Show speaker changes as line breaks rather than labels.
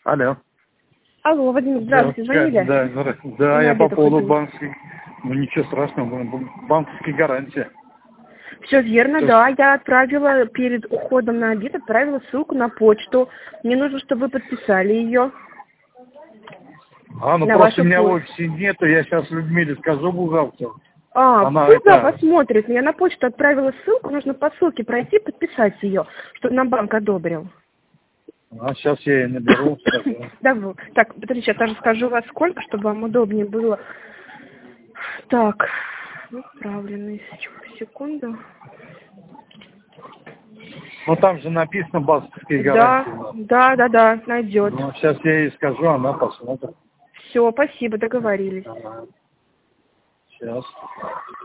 Алло.
Алло, Вадим, здравствуйте, звонили?
Да, здравствуйте. Да, я по поводу банковских, ну ничего страшного, банковские гарантии.
Все верно, да. Я отправила перед уходом на обед, отправила ссылку на почту. Мне нужно, чтобы вы подписали ее.
Ну просто меня в офисе нету, я сейчас Людмиле скажу, бухгалтеру.
Она посмотрит. Я на почту отправила ссылку, нужно по ссылке пройти, подписать ее, чтобы нам банк одобрил.
Сейчас я ее наберу.
Да, так, подождите, я тоже скажу во сколько, чтобы вам удобнее было. Так, отправленный, секунду.
Ну там же написано банковские гарантии.
Да, найдет.
Ну, сейчас я ей скажу, она посмотрит.
Все, спасибо, договорились.
Сейчас.